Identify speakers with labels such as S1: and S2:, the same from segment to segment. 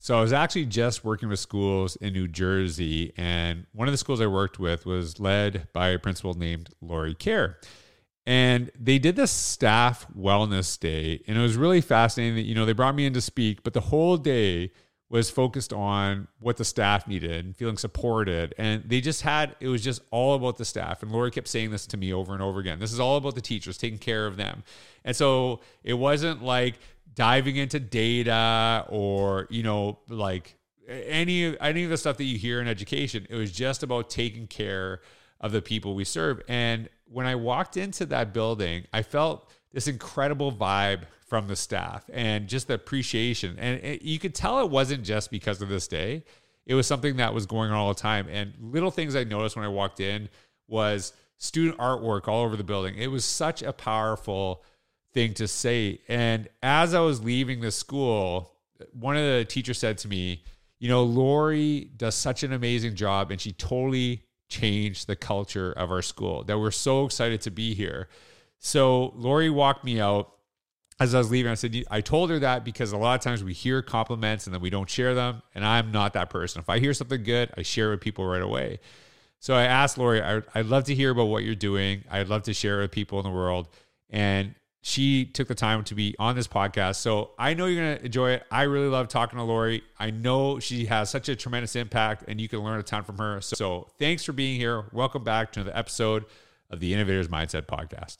S1: So I was actually just working with schools in New Jersey, and one of the schools I worked with was led by a principal named Lori Kerr. And they did this staff wellness day, and it was really fascinating that, they brought me in to speak, but the whole day was focused on what the staff needed and feeling supported. And it was just all about the staff. And Lori kept saying this to me over and over again. This is all about the teachers, taking care of them. And so it wasn't like diving into data or, like any of the stuff that you hear in education. It was just about taking care of the people we serve. And when I walked into that building, I felt this incredible vibe from the staff and just the appreciation. And you could tell it wasn't just because of this day. It was something that was going on all the time. And little things I noticed when I walked in was student artwork all over the building. It was such a powerful thing to say. And as I was leaving the school, one of the teachers said to me, Lori does such an amazing job, and she totally changed the culture of our school, that we're so excited to be here. So Lori walked me out as I was leaving. I told her that because a lot of times we hear compliments and then we don't share them. And I'm not that person. If I hear something good, I share it with people right away. So I asked Lori, I'd love to hear about what you're doing. I'd love to share it with people in the world. And she took the time to be on this podcast. So I know you're going to enjoy it. I really love talking to Lori. I know she has such a tremendous impact, and you can learn a ton from her. So thanks for being here. Welcome back to another episode of the Innovators Mindset Podcast.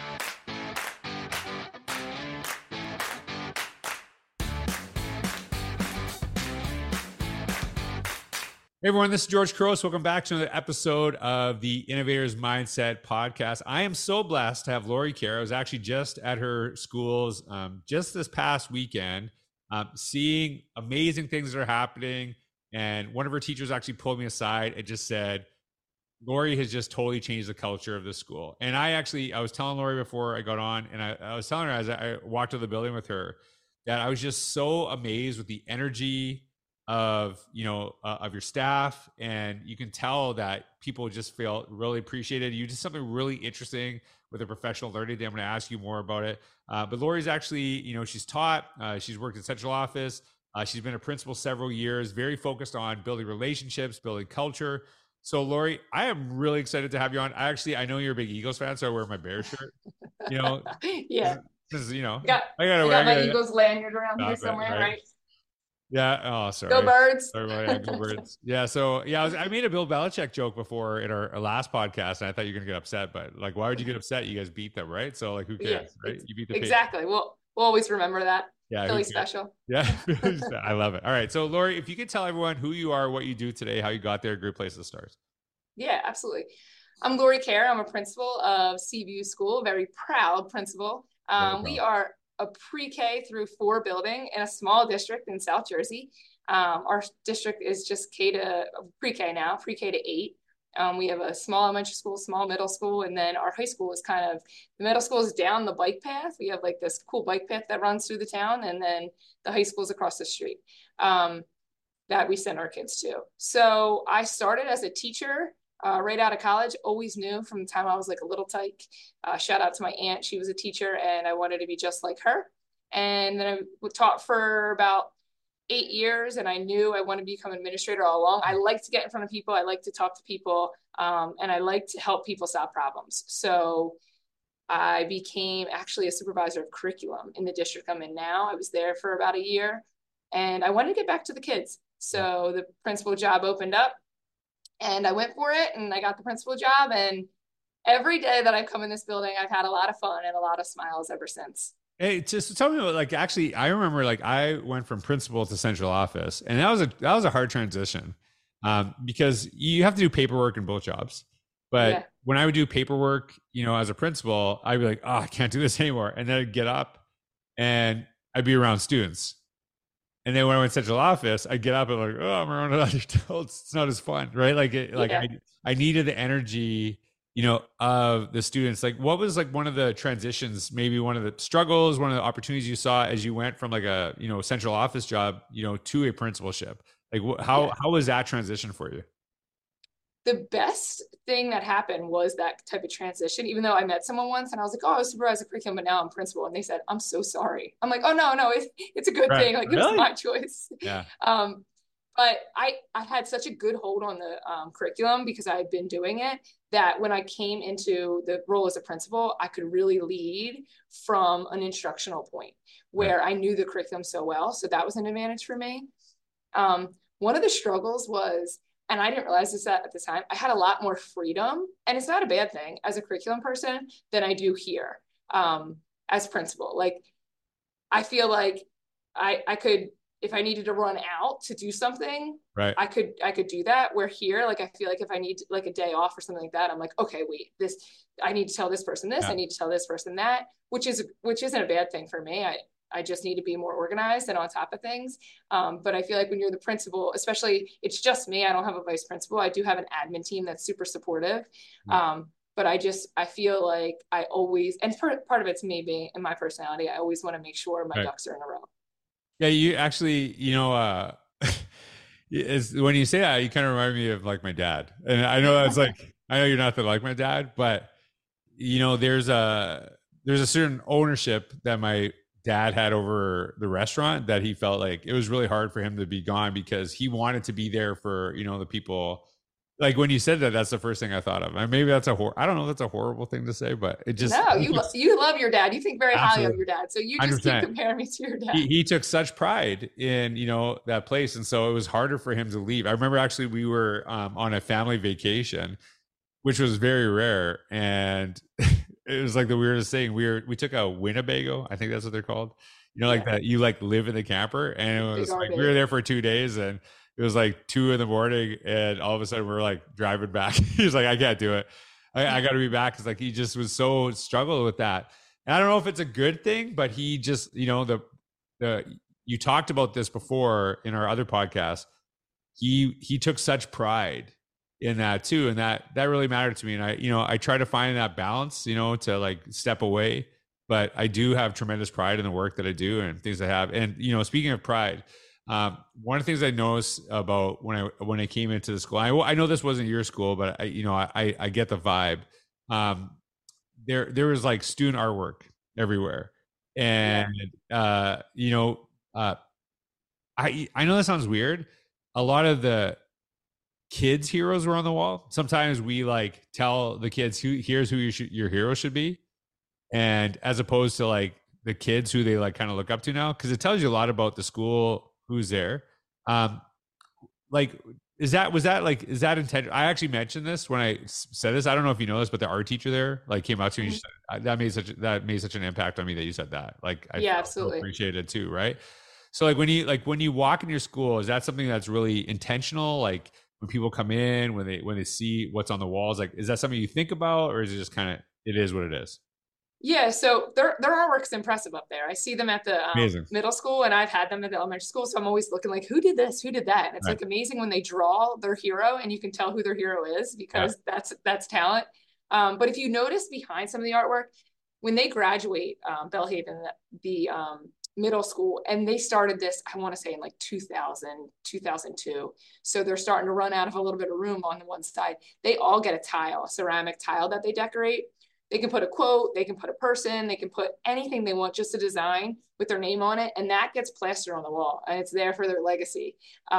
S1: Hey everyone, this is George Couros. Welcome back to another episode of the Innovators Mindset Podcast. I am so blessed to have Lori Kerr. I was actually just at her schools just this past weekend, seeing amazing things that are happening. And one of her teachers actually pulled me aside and just said, Lori has just totally changed the culture of this school. And I was telling Lori before I got on, and I was telling her as I walked to the building with her, that I was just so amazed with the energy of your staff, and you can tell that people just feel really appreciated. You did something really interesting with a professional learning day. I'm going to ask you more about it. But Lori's actually, she's taught, she's worked in central office. She's been a principal several years, very focused on building relationships, building culture. So Lori, I am really excited to have you on. I know you're a big Eagles fan, so I wear my Bears shirt.
S2: Yeah.
S1: Because
S2: I got my Eagles lanyard around here somewhere, right?
S1: Yeah. Oh, sorry.
S2: Go Birds.
S1: Sorry, go Birds. Yeah. So I made a Bill Belichick joke before in our last podcast, and I thought you were gonna get upset, but like, why would you get upset? You guys beat them, right? So like, who cares, right? You beat the
S2: exactly. We'll always remember that.
S1: Yeah.
S2: Philly special.
S1: Yeah. I love it. All right. So Lori, if you could tell everyone who you are, what you do today, how you got there, great place to start.
S2: Yeah, absolutely. I'm Lori Kerr. I'm a principal of Seaview School, very proud principal. We are a pre-K through 4 building in a small district in South Jersey. Our district is just pre-K now, pre-K to 8. We have a small elementary school, small middle school, and then our high school is the middle school is down the bike path. We have like this cool bike path that runs through the town, and then the high school is across the street that we send our kids to. So I started as a teacher right out of college. Always knew from the time I was like a little tyke. Shout out to my aunt. She was a teacher, and I wanted to be just like her. And then I taught for about 8 years, and I knew I wanted to become an administrator all along. I like to get in front of people. I like to talk to people, and I like to help people solve problems. So I became actually a supervisor of curriculum in the district I'm in now. I was there for about a year, and I wanted to get back to the kids. So the principal job opened up, and I went for it, and I got the principal job. And every day that I've come in this building, I've had a lot of fun and a lot of smiles ever since.
S1: Hey, just tell me about, actually, I remember I went from principal to central office, and that was a hard transition because you have to do paperwork in both jobs. But when I would do paperwork, as a principal, I'd be like, oh, I can't do this anymore. And then I'd get up and I'd be around students. And then when I went to central office, I'd get up and oh, I'm around other adults. It's not as fun, right? I needed the energy, of the students. Like, what was one of the transitions, maybe one of the struggles, one of the opportunities you saw as you went from a central office job, to a principalship? How was that transition for you?
S2: the best thing that happened was that type of transition. Even though I met someone once and I was like, oh, I was supervisor of curriculum, but now I'm principal. And they said, I'm so sorry. I'm like, oh, no, it's a good
S1: Right.
S2: thing. Like, it was
S1: Really?
S2: my choice.
S1: Yeah.
S2: But I had such a good hold on the curriculum because I had been doing it, that when I came into the role as a principal, I could really lead from an instructional point
S1: Right.
S2: where I knew the curriculum so well. So that was an advantage for me. One of the struggles was, and I didn't realize this at the time, I had a lot more freedom, and it's not a bad thing as a curriculum person, than I do here as principal. Like, I feel like I could, if I needed to run out to do something,
S1: Right.
S2: I could do that. Where here, like, I feel like if I need like a day off or something like that, I'm like, okay, wait, this, I need to tell this person this,
S1: Yeah.
S2: I need to tell this person that, which isn't a bad thing for me. I just need to be more organized and on top of things. But I feel like when you're the principal, especially, it's just me, I don't have a vice principal. I do have an admin team that's super supportive. But I feel like I always, and part of it's me being in my personality, I always want to make sure my ducks are in a row.
S1: Yeah, you actually, is when you say that, you kind of remind me of like my dad. And I know that's like, I know you're not like my dad, but there's a certain ownership that my dad had over the restaurant that he felt like it was really hard for him to be gone because he wanted to be there for, the people. Like when you said that, that's the first thing I thought of. And maybe that's I don't know if that's a horrible thing to say, but it just.
S2: No, you love your dad. You think very highly of your dad. So you just
S1: 100%.
S2: keep comparing me to your dad.
S1: He took such pride in, that place. And so it was harder for him to leave. I remember actually we were on a family vacation, which was very rare. And it was like the weirdest thing. We took a Winnebago. I think that's what they're called. Like that you like live in the camper. And it was like, we were there for 2 days and it was like 2 a.m. and all of a sudden we're like driving back. He's like, I can't do it. I got to be back. Cause like, he just was so struggled with that. And I don't know if it's a good thing, but he just, you talked about this before in our other podcast. He took such pride in that too. And that really mattered to me. And I try to find that balance, to like step away, but I do have tremendous pride in the work that I do and things I have. And, speaking of pride, one of the things I noticed about when I came into the school, I know this wasn't your school, but I get the vibe. There was like student artwork everywhere, and I know that sounds weird. A lot of the kids' heroes were on the wall. Sometimes we like tell the kids here's who your hero should be, and as opposed to like the kids who they like kind of look up to now, because it tells you a lot about the school. Who's there? Like, is that intentional? I actually mentioned this when I said this. I don't know if you know this, but the art teacher there like came out to me. Mm-hmm. That made such an impact on me that you said that. Like, I
S2: absolutely
S1: appreciate it too, right? So, like when you walk in your school, is that something that's really intentional? Like when people come in, when they see what's on the walls, like is that something you think about, or is it just kind of it is what it is?
S2: Yeah, so their artwork's impressive up there. I see them at the middle school, and I've had them at the elementary school. So I'm always looking like, who did this? Who did that? And it's like amazing when they draw their hero, and you can tell who their hero is because that's talent. But if you notice behind some of the artwork, when they graduate Belhaven, the middle school, and they started this, I want to say in like 2000, 2002. So they're starting to run out of a little bit of room on the one side. They all get a ceramic tile that they decorate. They can put a quote, they can put a person, they can put anything they want, just a design with their name on it. And that gets plastered on the wall and it's there for their legacy.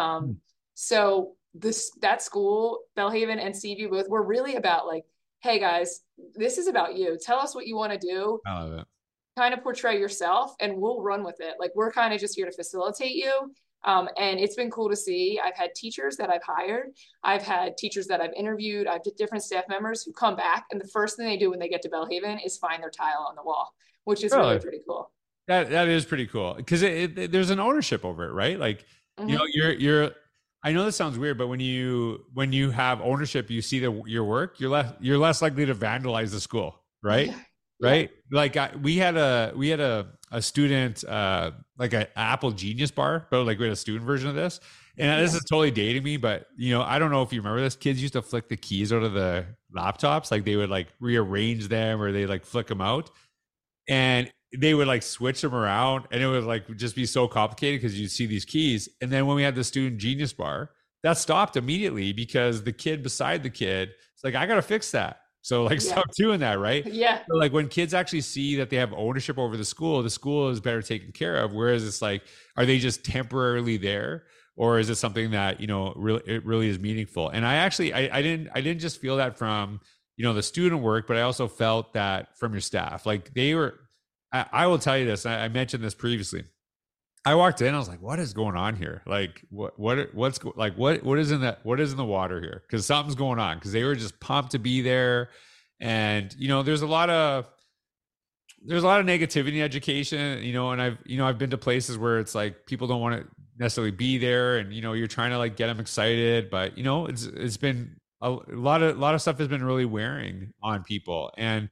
S2: So that school, Belhaven and Seaview both, were really about like, hey guys, this is about you. Tell us what you want to do.
S1: I love it.
S2: Kind of portray yourself and we'll run with it. Like we're kind of just here to facilitate you. And it's been cool to see. I've had teachers that I've hired. I've had teachers that I've interviewed. I've had different staff members who come back. And the first thing they do when they get to Belhaven is find their tile on the wall, which is really pretty cool.
S1: That is pretty cool because there's an ownership over it, right? Like, you're, I know this sounds weird, but when you have ownership, you see your work, you're less likely to vandalize the school, right? Yeah. Right. Like we had a student, like an Apple Genius bar, but like we had a student version of this. And this is totally dating me, but I don't know if you remember this. Kids used to flick the keys out of the laptops. Like they would like rearrange them or they like flick them out and they would like switch them around. And it would like just be so complicated because you'd see these keys. And then when we had the student Genius bar, that stopped immediately because the kid beside the kid, it's like, I got to fix that. So like,
S2: Yeah.
S1: stop doing that. Right.
S2: Yeah.
S1: So like when kids actually see that they have ownership over the school is better taken care of. Whereas it's like, are they just temporarily there? Or is it something that, it really is meaningful? And I didn't just feel that from, the student work, but I also felt that from your staff. Like I will tell you this. I mentioned this previously. I walked in, I was like, what is going on here? Like what is in the water here? Cause something's going on. Cause they were just pumped to be there. And, there's a lot of negativity in education, and I've been to places where it's like, people don't want to necessarily be there. And, you're trying to like get them excited, but it's been a lot of stuff has been really wearing on people. And,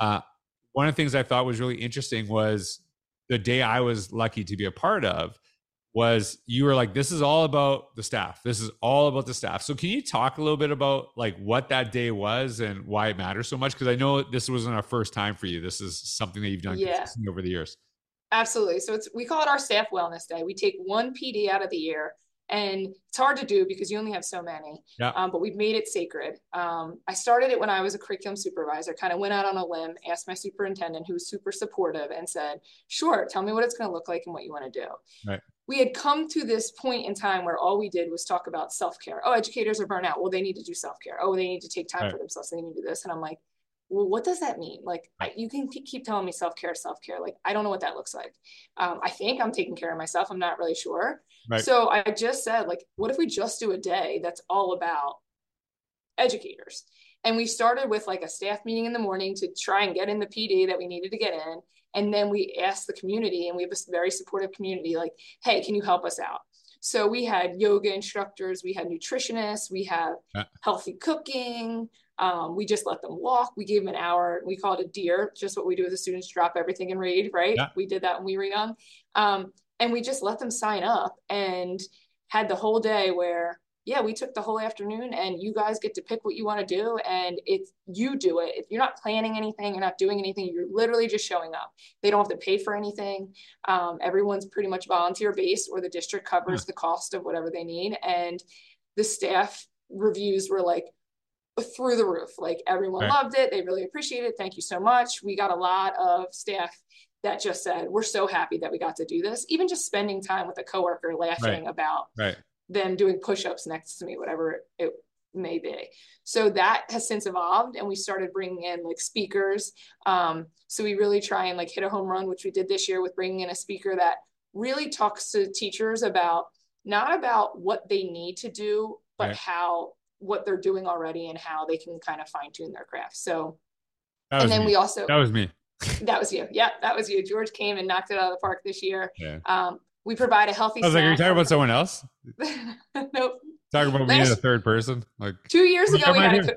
S1: one of the things I thought was really interesting was the day I was lucky to be a part of was you were like, this is all about the staff. This is all about the staff. So can you talk a little bit about like what that day was and why it matters so much? Because I know this wasn't a first time for you. This is something that you've done consistently over the years.
S2: Absolutely. So we call it our staff wellness day. We take one PD out of the year, and it's hard to do because you only have so many.
S1: Yeah.
S2: But we've made it sacred. I started it when I was a curriculum supervisor, kind of went out on a limb, asked my superintendent, who was super supportive, and said, sure, tell me what it's going to look like and what you want to do.
S1: Right.
S2: We had come to this point in time where all we did was talk about self-care. Oh, educators are burnt out. Well, they need to do self-care. Oh, they need to take time for themselves. They need to do this. And I'm like, well, what does that mean? Like, you can keep telling me self-care. Like, I don't know what that looks like. I think I'm taking care of myself. I'm not really sure. Right. So I just said, like, what if we just do a day that's all about educators? And we started with like a staff meeting in the morning to try and get in the PD that we needed to get in. And then we asked the community, and we have a very supportive community, like, hey, can you help us out? So we had yoga instructors, we had nutritionists, we have healthy cooking. We just let them walk. We gave them an hour. We call it a deer, just what we do with the students, drop everything and read, right? Yeah. We did that when we were young. And we just let them sign up and had the whole day where, we took the whole afternoon, and you guys get to pick what you want to do. And you do it. If you're not planning anything, you're not doing anything, you're literally just showing up. They don't have to pay for anything. Everyone's pretty much volunteer based, or the district covers the cost of whatever they need. And the staff reviews were like through the roof. Like, everyone loved it. They really appreciate it. Thank you so much. We got a lot of staff that just said, we're so happy that we got to do this. Even just spending time with a coworker laughing about them doing push-ups next to me, whatever it may be. So that has since evolved, and we started bringing in like speakers. So we really try and like hit a home run, which we did this year with bringing in a speaker that really talks to teachers about, not about what they need to do, but what they're doing already and how they can kind of fine tune their craft. So, and then we also,
S1: that was me.
S2: That was you. Yeah, that was you. George came and knocked it out of the park this year. Yeah. We provide a healthy snack.
S1: I was like, are you talking about someone else?
S2: Nope.
S1: Talking about me in a third person? Like
S2: 2 years ago,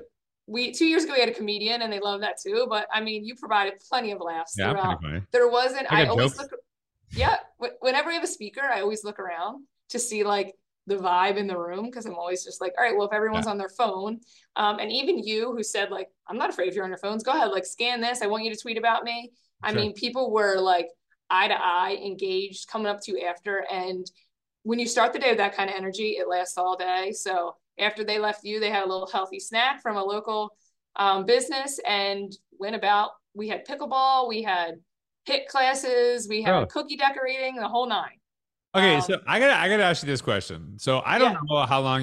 S2: we had a comedian, and they love that too. But I mean, you provided plenty of laughs throughout. There wasn't, I always look, whenever we have a speaker, I always look around to see like the vibe in the room, because I'm always just like, all right, well, if everyone's on their phone, and even you who said like, I'm not afraid if you're on your phones, go ahead, like scan this, I want you to tweet about me. I mean, people were like eye to eye, engaged, coming up to you after. And when you start the day with that kind of energy, it lasts all day. So after they left you, they had a little healthy snack from a local business, and went about. We had pickleball, we had HIIT classes, we had cookie decorating, the whole nine.
S1: Okay, so I gotta ask you this question. So I don't know how long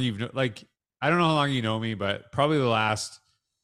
S1: I don't know how long you know me, but probably the last,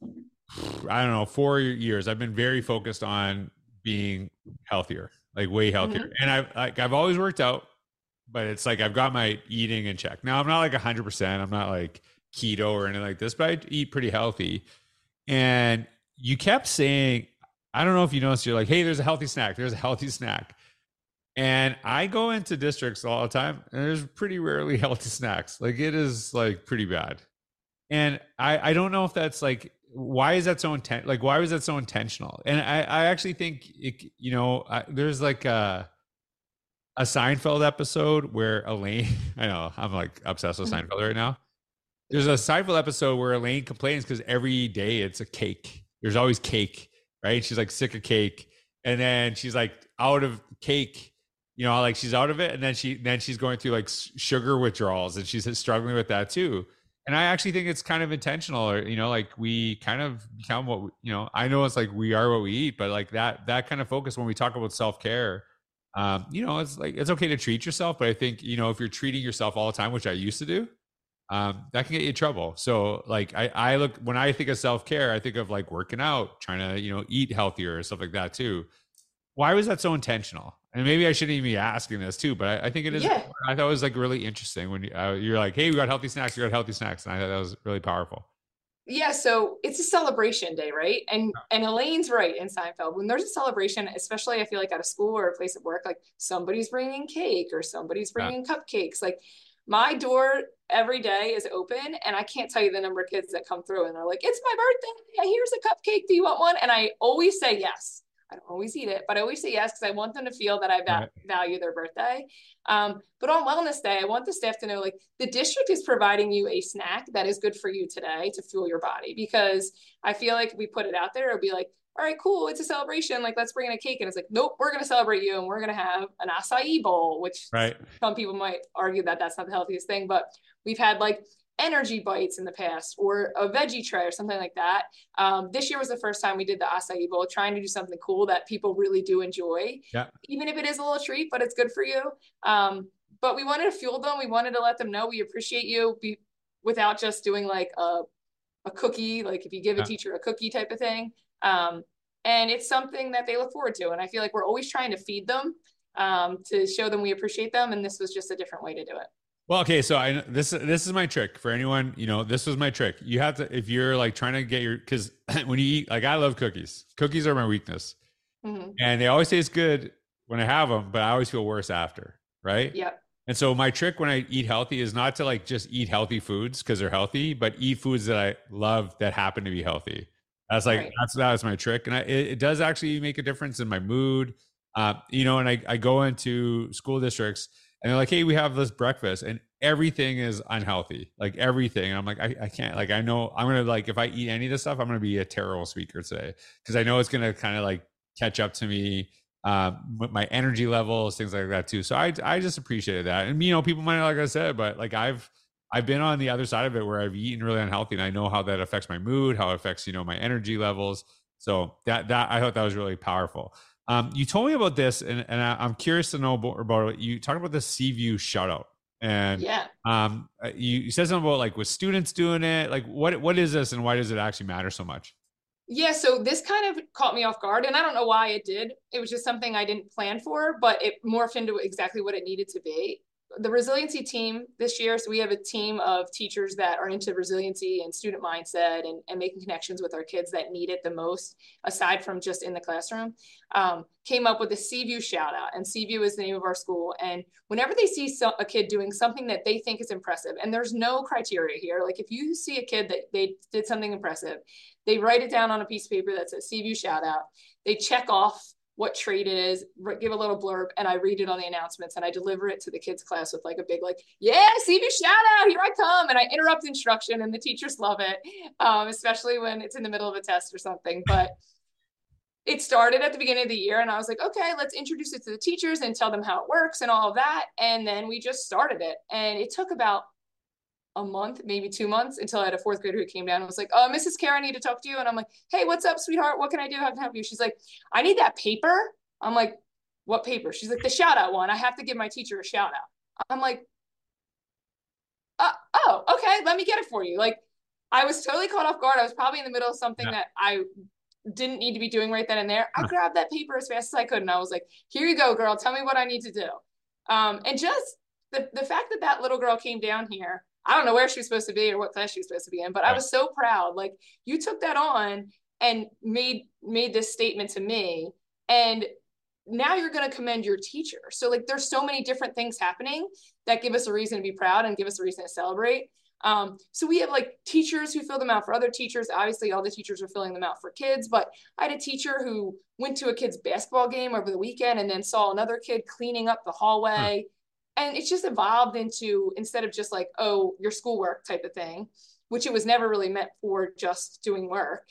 S1: 4 years, I've been very focused on being healthier, like way healthier. And I've always worked out, but it's like I've got my eating in check. Now I'm not like 100%. I'm not like keto or anything like this, but I eat pretty healthy. And you kept saying, I don't know if you noticed, you're like, hey, there's a healthy snack. There's a healthy snack. And I go into districts all the time, and there's pretty rarely healthy snacks. Like, it is like pretty bad. And I don't know if that's like, why is that so like, why was that so intentional? And I actually think there's like a Seinfeld episode where Elaine, I know I'm like obsessed with Seinfeld right now. There's a Seinfeld episode where Elaine complains because every day it's a cake. There's always cake, right? She's like sick of cake. And then she's like out of cake, like she's out of it, and then she's going through like sugar withdrawals, and she's struggling with that too. And I actually think it's kind of intentional, or like we kind of become what I know it's like we are what we eat, but like that kind of focus when we talk about self-care, it's like it's okay to treat yourself, but I think if you're treating yourself all the time, which I used to do, that can get you in trouble. So like I look, when I think of self-care, I think of like working out, trying to eat healthier, stuff like that too. Why was that so intentional? And maybe I shouldn't even be asking this too, but I think it is.
S2: Yeah.
S1: I thought it was like really interesting when you're like, hey, we got healthy snacks. We got healthy snacks. And I thought that was really powerful.
S2: Yeah, so it's a celebration day, right? And Elaine's right in Seinfeld. When there's a celebration, especially I feel like at a school or a place of work, like somebody's bringing cake or somebody's bringing cupcakes. Like my door every day is open, and I can't tell you the number of kids that come through and they're like, "It's my birthday. Here's a cupcake. Do you want one?" And I always say yes. I don't always eat it, but I always say yes because I want them to feel that I value their birthday. But on Wellness Day, I want the staff to know like the district is providing you a snack that is good for you today to fuel your body, because I feel like if we put it out there, it'll be like, all right, cool, it's a celebration. Like, let's bring in a cake. And it's like, nope, we're going to celebrate you. And we're going to have an acai bowl, which some people might argue that that's not the healthiest thing, but we've had like energy bites in the past, or a veggie tray or something like that. This year was the first time we did the acai bowl, trying to do something cool that people really do enjoy, even if it is a little treat, but it's good for you. But we wanted to fuel them. We wanted to let them know we appreciate you, without just doing like a cookie, like if you give a teacher a cookie type of thing. And it's something that they look forward to. And I feel like we're always trying to feed them, to show them we appreciate them. And this was just a different way to do it.
S1: Well, okay, so this is my trick for anyone. This was my trick. You have to, if you're like trying to get because when you eat, like I love cookies. Cookies are my weakness, and they always taste good when I have them, but I always feel worse after, right?
S2: Yep.
S1: And so my trick when I eat healthy is not to like just eat healthy foods because they're healthy, but eat foods that I love that happen to be healthy. That's like that's my trick, and it does actually make a difference in my mood. And I go into school districts. And they're like, hey, we have this breakfast and everything is unhealthy, like everything. And I'm like, I can't, like, I know I'm going to like, if I eat any of this stuff, I'm going to be a terrible speaker today. Cause I know it's going to kind of like catch up to me, with my energy levels, things like that too. So I just appreciated that. And, people might not, like I said, but like I've been on the other side of it where I've eaten really unhealthy, and I know how that affects my mood, how it affects, my energy levels. So that I thought that was really powerful. You told me about this, and I'm curious to know about it. You talked about the Seaview shout out, and you said something about like with students doing it. Like what is this, and why does it actually matter so much?
S2: Yeah, so this kind of caught me off guard, and I don't know why it did. It was just something I didn't plan for, but it morphed into exactly what it needed to be. The resiliency team this year, so we have a team of teachers that are into resiliency and student mindset, and making connections with our kids that need it the most, aside from just in the classroom, came up with a Seaview shout out. And Seaview is the name of our school. And whenever they see a kid doing something that they think is impressive, and there's no criteria here, like if you see a kid that they did something impressive, they write it down on a piece of paper that says Seaview shout out. They check off what trait it is, give a little blurb, and I read it on the announcements, and I deliver it to the kids' class with like a big, like, yeah, Seaview shout out, here I come. And I interrupt instruction, and the teachers love it, especially when it's in the middle of a test or something. But it started at the beginning of the year, and I was like, okay, let's introduce it to the teachers and tell them how it works and all of that. And then we just started it. And it took about a month, maybe 2 months, until I had a fourth grader who came down and was like, Mrs. Karen, I need to talk to you. And I'm like, hey, what's up, sweetheart? What can I do? How can I help you? She's like, I need that paper. I'm like, what paper? She's like, the shout out one. I have to give my teacher a shout out. I'm like, oh, okay, let me get it for you. Like, I was totally caught off guard. I was probably in the middle of something that I didn't need to be doing right then and there. I grabbed that paper as fast as I could, and I was like, here you go, girl. Tell me what I need to do. And just the fact that that little girl came down here, I don't know where she was supposed to be or what class she was supposed to be in, but I was so proud. Like, you took that on and made this statement to me, and now you're going to commend your teacher. So like, there's so many different things happening that give us a reason to be proud and give us a reason to celebrate. So we have like teachers who fill them out for other teachers. Obviously all the teachers are filling them out for kids, but I had a teacher who went to a kid's basketball game over the weekend and then saw another kid cleaning up the hallway. And it's just evolved into, instead of just like, oh, your schoolwork type of thing, which it was never really meant for, just doing work,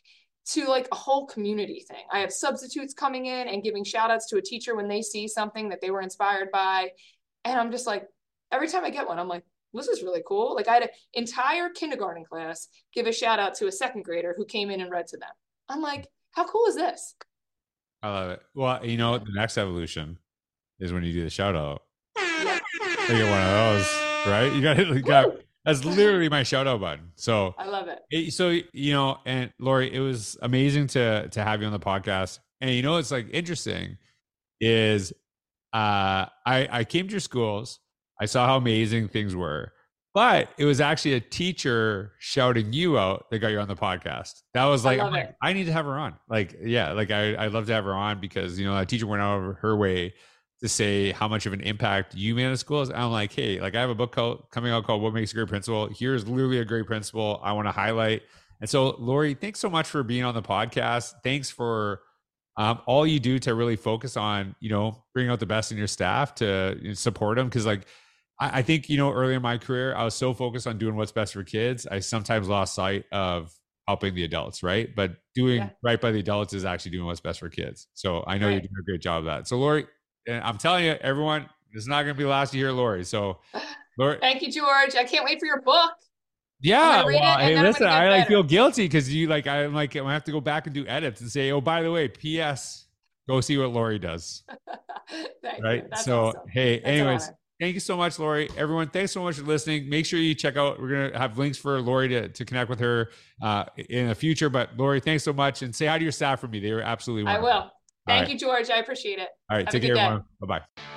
S2: to like a whole community thing. I have substitutes coming in and giving shout outs to a teacher when they see something that they were inspired by. And I'm just like, every time I get one, I'm like, this is really cool. Like I had an entire kindergarten class give a shout out to a second grader who came in and read to them. I'm like, how cool is this?
S1: I love it. Well, the next evolution is when you do the shout out.
S2: Yeah.
S1: You get one of those, right? That's literally my shout out button. So
S2: I love it.
S1: And Lori, it was amazing to have you on the podcast. And it's like interesting is I came to your schools, I saw how amazing things were, but it was actually a teacher shouting you out that got you on the podcast. That was like, I need to have her on. Like, yeah, like I'd love to have her on because, a teacher went out of her way to say how much of an impact you made in schools. And I'm like, hey, like I have a book coming out called What Makes a Great Principal. Here's literally a great principal I want to highlight. And so, Lori, thanks so much for being on the podcast. Thanks for all you do to really focus on, bringing out the best in your staff to support them. Cause like, I think, earlier in my career, I was so focused on doing what's best for kids. I sometimes lost sight of helping the adults, right? But doing right by the adults is actually doing what's best for kids. So I know you're doing a great job of that. So Lori, I'm telling you, everyone, it's not going to be the last to hear Lori. So Lori.
S2: Thank you, George. I can't wait for your book.
S1: Yeah. Well, hey, listen, I feel guilty because I'm like, I have to go back and do edits and say, oh, by the way, P.S. Go see what Lori does.
S2: Right.
S1: So,
S2: awesome.
S1: Hey, anyways, thank you so much, Lori. Everyone, thanks so much for listening. Make sure you check out, we're going to have links for Lori to connect with her in the future. But Lori, thanks so much. And say hi to your staff for me. They were absolutely wonderful.
S2: I will. Thank you, George. I appreciate it.
S1: All right. Take care, everyone. Bye-bye.